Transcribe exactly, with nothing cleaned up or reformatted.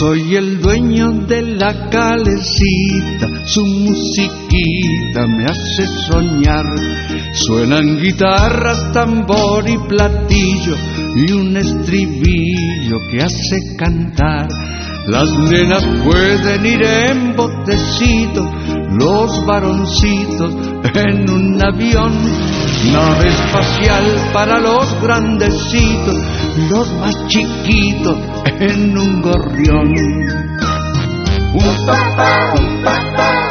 soy el dueño de la calecita, su musiquita me hace soñar. Suenan guitarras, tambor y platillo y un estribillo que hace cantar. Las nenas pueden ir en botecito, los varoncitos en un avión. Nave espacial para los grandecitos, los más chiquitos en un gorrión. Un papá, un papá.